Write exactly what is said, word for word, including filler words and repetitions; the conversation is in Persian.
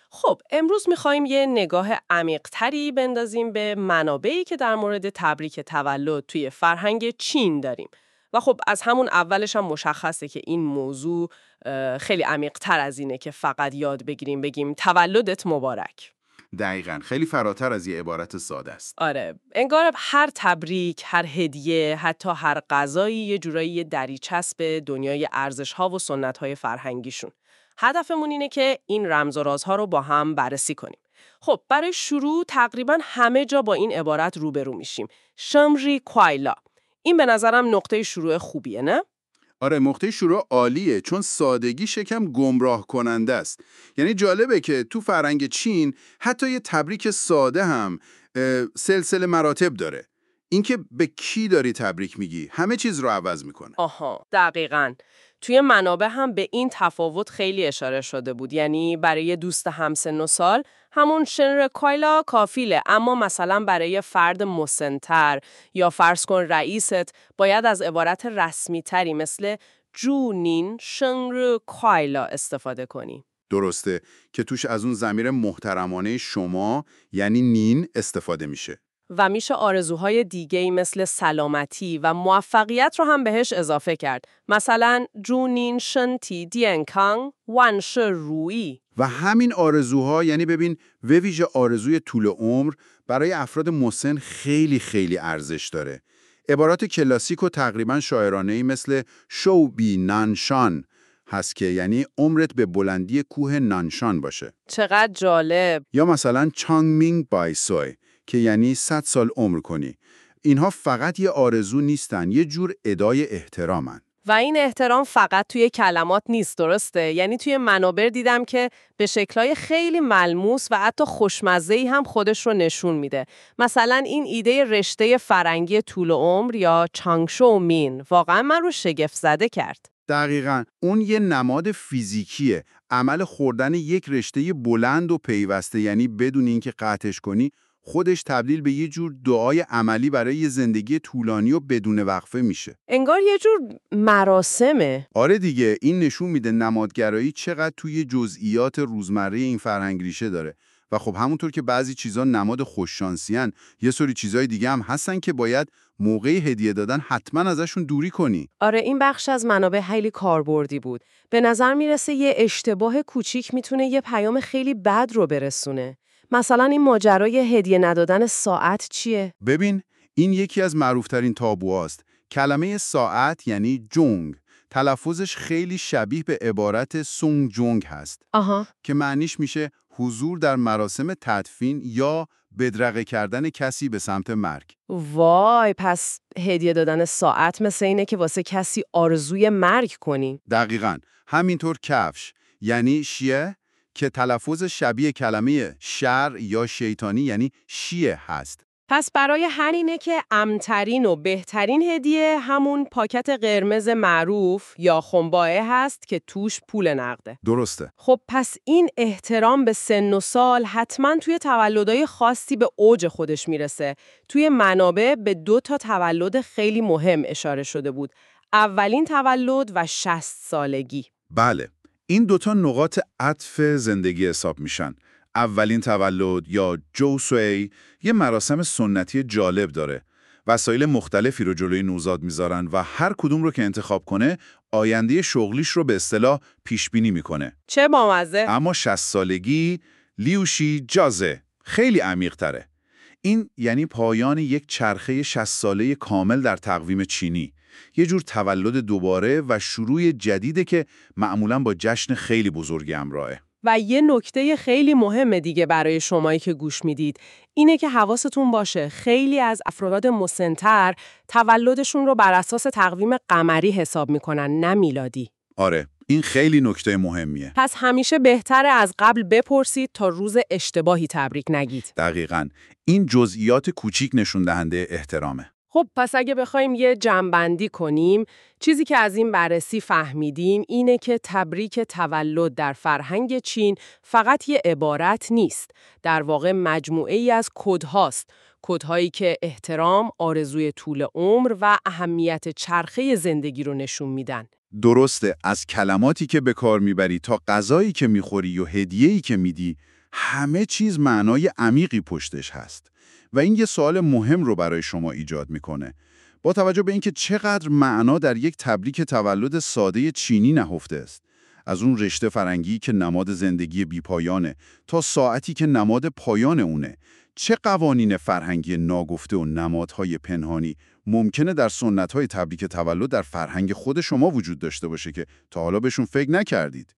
خب امروز میخوایم یه نگاه عمیق‌تری بندازیم به منابعی که در مورد تبریک تولد توی فرهنگ چین داریم. و خب از همون اولش هم مشخصه که این موضوع اه، خیلی عمیق‌تر از اینه که فقط یاد بگیریم بگیم تولدت مبارک. دقیقاً، خیلی فراتر از یه عبارت ساده است. آره، انگار هر تبریک، هر هدیه، حتی هر غذایی یه جورایی یه دریچسب به دنیای ارزش‌ها و سنت‌های فرهنگیشون. هدفمون اینه که این رمز و رازها رو با هم بررسی کنیم. خب برای شروع تقریباً همه جا با این عبارت روبرو میشیم. شمری کوایلا. این به نظرم نقطه شروع خوبیه، نه؟ آره، نقطه شروع عالیه، چون سادگی شکم گمراه کننده است. یعنی جالبه که تو فرهنگ چین حتی یه تبریک ساده هم اه، سلسله مراتب داره. اینکه به کی داری تبریک میگی همه چیز رو عوض میکنه. آها، دقیقاً. توی منابع هم به این تفاوت خیلی اشاره شده بود. یعنی برای دوست همسن و سال همون شنر کایلا کافیله، اما مثلا برای فرد مسن‌تر یا فرض کن رئیست باید از عبارت رسمی تری مثل جونین شنر کایلا استفاده کنی. درسته که توش از اون ضمیر محترمانه شما یعنی نین استفاده میشه. و میشه آرزوهای دیگه‌ای مثل سلامتی و موفقیت رو هم بهش اضافه کرد. مثلا جونین شنتی دیانکانگ وانش رویی. و همین آرزوها، یعنی ببین و ویژه آرزوی طول عمر برای افراد مسن خیلی خیلی ارزش داره. عبارات کلاسیک و تقریبا شاعرانه‌ای مثل شو بی نانشان هست که یعنی عمرت به بلندی کوه نانشان باشه. چقدر جالب. یا مثلا چانگ مینگ بای سوی که یعنی صد سال عمر کنی. اینها فقط یه آرزو نیستن، یه جور ادای احترامن. و این احترام فقط توی کلمات نیست، درسته؟ یعنی توی منابر دیدم که به شکل‌های خیلی ملموس و حتی خوشمزه‌ای هم خودش رو نشون میده. مثلا این ایده رشته فرنگی طول عمر یا چانگشو مین واقعا من رو شگفت زده کرد. دقیقاً، اون یه نماد فیزیکیه، عمل خوردن یک رشته بلند و پیوسته، یعنی بدون اینکه قطعش کنی، خودش تبدیل به یه جور دعای عملی برای یه زندگی طولانی و بدون وقفه میشه. انگار یه جور مراسمه. آره دیگه، این نشون میده نمادگرایی چقدر توی جزئیات روزمره این فرهنگ ریشه داره. و خب همونطور که بعضی چیزا نماد خوششانسیان، یه سری چیزای دیگه هم هستن که باید موقع هدیه دادن حتما ازشون دوری کنی. آره، این بخش از منابع خیلی کاربردی بود. به نظر میرسه یه اشتباه کوچیک میتونه یه پیام خیلی بد رو برسونه. مثلا این ماجرای هدیه ندادن ساعت چیه؟ ببین، این یکی از معروفترین تابوهاست. کلمه ساعت یعنی جونگ. تلفظش خیلی شبیه به عبارت سونگ جونگ هست. آها. که معنیش میشه حضور در مراسم تدفین یا بدرقه کردن کسی به سمت مرگ. وای، پس هدیه دادن ساعت مثل اینه که واسه کسی آرزوی مرگ کنی. دقیقاً. همینطور کفش یعنی شیه که تلفظ شبیه کلمه شر یا شیطانی یعنی شیه هست. پس برای همینه که امن‌ترین و بهترین هدیه همون پاکت قرمز معروف یا خنبائه هست که توش پول نقده. درسته. خب پس این احترام به سن و سال حتما توی تولدهای خاصی به اوج خودش میرسه. توی منابع به دو تا تولد خیلی مهم اشاره شده بود. اولین تولد و شصت سالگی. بله. این دوتا نقاط عطف زندگی حساب میشن. اولین تولد یا جوسوی یه مراسم سنتی جالب داره. وسایل مختلفی رو جلوی نوزاد میذارن و هر کدوم رو که انتخاب کنه آینده شغلیش رو به اصطلاح پیش بینی میکنه. چه بامزه. اما شصت سالگی لیوشی جازه خیلی عمیق تره. این یعنی پایان یک چرخه شصت ساله کامل در تقویم چینی. یه جور تولد دوباره و شروع جدیده که معمولاً با جشن خیلی بزرگی همراهه. و یه نکته خیلی مهمه دیگه برای شمایی که گوش میدید اینه که حواستون باشه خیلی از افراد مسن‌تر تولدشون رو بر اساس تقویم قمری حساب میکنن، نه میلادی. آره، این خیلی نکته مهمیه. پس همیشه بهتره از قبل بپرسید تا روز اشتباهی تبریک نگید. دقیقاً. این جزئیات کوچیک نشون دهنده احترامه. خب پس اگه بخوایم یه جمع‌بندی کنیم، چیزی که از این بررسی فهمیدیم اینه که تبریک تولد در فرهنگ چین فقط یه عبارت نیست. در واقع مجموعه‌ای از کدهاست. کدهایی که احترام، آرزوی طول عمر و اهمیت چرخه زندگی رو نشون میدن. درسته، از کلماتی که به کار میبری تا غذایی که میخوری و هدیه‌ای که میدی، همه چیز معنای عمیقی پشتش هست و این یه سوال مهم رو برای شما ایجاد میکنه. با توجه به اینکه چقدر معنا در یک تبریک تولد ساده چینی نهفته است، از اون رشته فرنگی که نماد زندگی بیپایانه تا ساعتی که نماد پایان اونه، چه قوانین فرهنگی ناگفته و نمادهای پنهانی ممکنه در سنت‌های تبریک تولد در فرهنگ خود شما وجود داشته باشه که تا حالا بهشون فکر نکردید؟